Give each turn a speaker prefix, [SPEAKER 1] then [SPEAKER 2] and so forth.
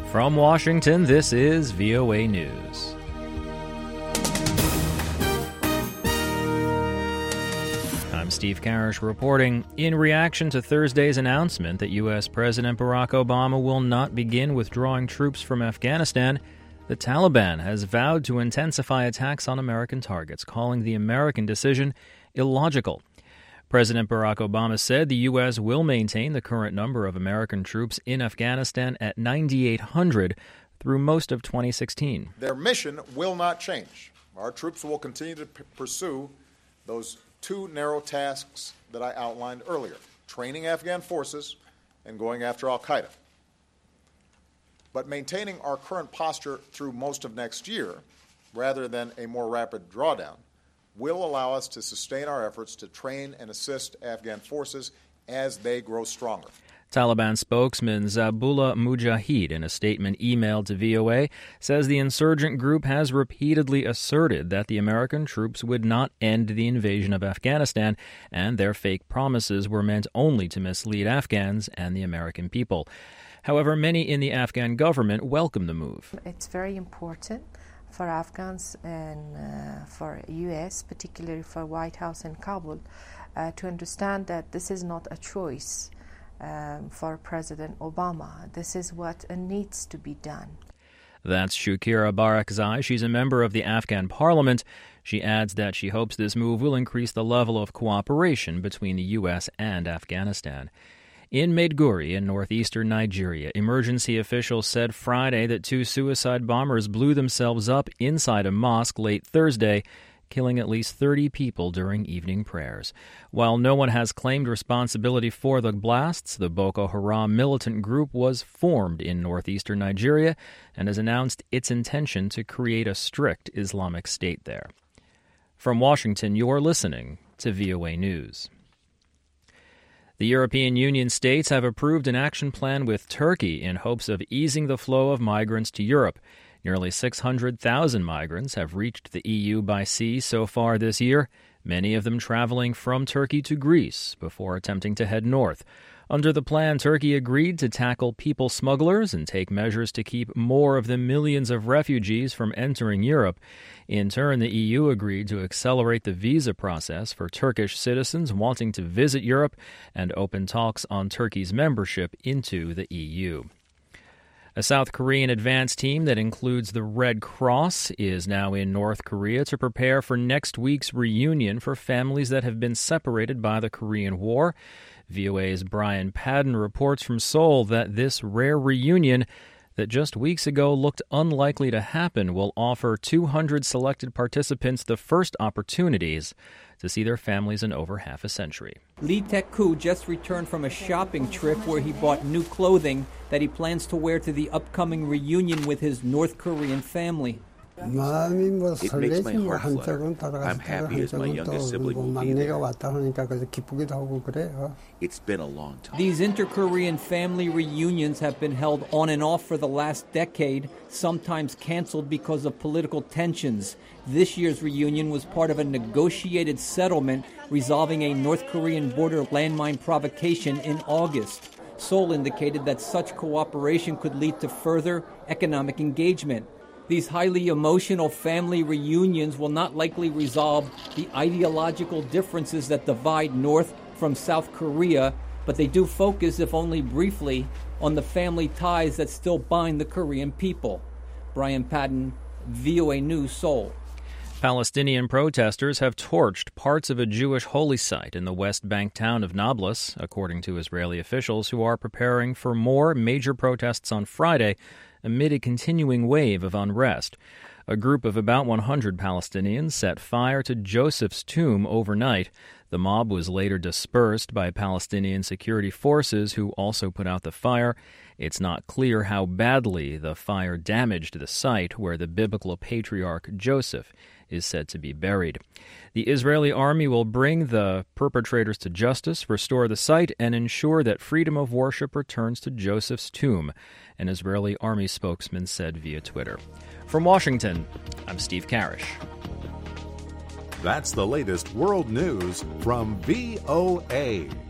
[SPEAKER 1] From Washington, this is VOA News. I'm Steve Karish reporting. In reaction to Thursday's announcement that U.S. President Barack Obama will not begin withdrawing troops from Afghanistan, the Taliban has vowed to intensify attacks on American targets, calling the American decision illogical. President Barack Obama said the U.S. will maintain the current number of American troops in Afghanistan at 9,800 through most of 2016.
[SPEAKER 2] Their mission will not change. Our troops will continue to pursue those two narrow tasks that I outlined earlier, training Afghan forces and going after al-Qaeda. But maintaining our current posture through most of next year, rather than a more rapid drawdown, will allow us to sustain our efforts to train and assist Afghan forces as they grow stronger.
[SPEAKER 1] Taliban spokesman Zabihullah Mujahid, in a statement emailed to VOA, says the insurgent group has repeatedly asserted that the American troops would not end the invasion of Afghanistan, and their fake promises were meant only to mislead Afghans and the American people. However, many in the Afghan government welcome the move.
[SPEAKER 3] It's very important for Afghans and for U.S., particularly for White House and Kabul, to understand that this is not a choice for President Obama. This is what needs to be done.
[SPEAKER 1] That's Shukira Barakzai. She's a member of the Afghan parliament. She adds that she hopes this move will increase the level of cooperation between the U.S. and Afghanistan. In Maiduguri, in northeastern Nigeria, emergency officials said Friday that two suicide bombers blew themselves up inside a mosque late Thursday, killing at least 30 people during evening prayers. While no one has claimed responsibility for the blasts, the Boko Haram militant group was formed in northeastern Nigeria and has announced its intention to create a strict Islamic state there. From Washington, you're listening to VOA News. The European Union states have approved an action plan with Turkey in hopes of easing the flow of migrants to Europe. Nearly 600,000 migrants have reached the EU by sea so far this year, many of them traveling from Turkey to Greece before attempting to head north. Under the plan, Turkey agreed to tackle people smugglers and take measures to keep more of the millions of refugees from entering Europe. In turn, the EU agreed to accelerate the visa process for Turkish citizens wanting to visit Europe and open talks on Turkey's membership into the EU. A South Korean advance team that includes the Red Cross is now in North Korea to prepare for next week's reunion for families that have been separated by the Korean War. VOA's Brian Padden reports from Seoul that this rare reunion that just weeks ago looked unlikely to happen will offer 200 selected participants the first opportunities to see their families in over half a century.
[SPEAKER 4] Lee Taek-koo just returned from a shopping trip where he bought new clothing that he plans to wear to the upcoming reunion with his North Korean family.
[SPEAKER 5] It makes my heart flutter. I'm happy as my youngest sibling will be there. It's been a long time.
[SPEAKER 4] These inter-Korean family reunions have been held on and off for the last decade, sometimes canceled because of political tensions. This year's reunion was part of a negotiated settlement resolving a North Korean border landmine provocation in August. Seoul indicated that such cooperation could lead to further economic engagement. These highly emotional family reunions will not likely resolve the ideological differences that divide North from South Korea, but they do focus, if only briefly, on the family ties that still bind the Korean people. Brian Padden, VOA News, Seoul.
[SPEAKER 1] Palestinian protesters have torched parts of a Jewish holy site in the West Bank town of Nablus, according to Israeli officials who are preparing for more major protests on Friday amid a continuing wave of unrest. A group of about 100 Palestinians set fire to Joseph's tomb overnight. The mob was later dispersed by Palestinian security forces who also put out the fire. It's not clear how badly the fire damaged the site where the biblical patriarch Joseph is said to be buried. The Israeli army will bring the perpetrators to justice, restore the site, and ensure that freedom of worship returns to Joseph's tomb, an Israeli army spokesman said via Twitter. From Washington, I'm Steve Karish.
[SPEAKER 6] That's the latest world news from VOA.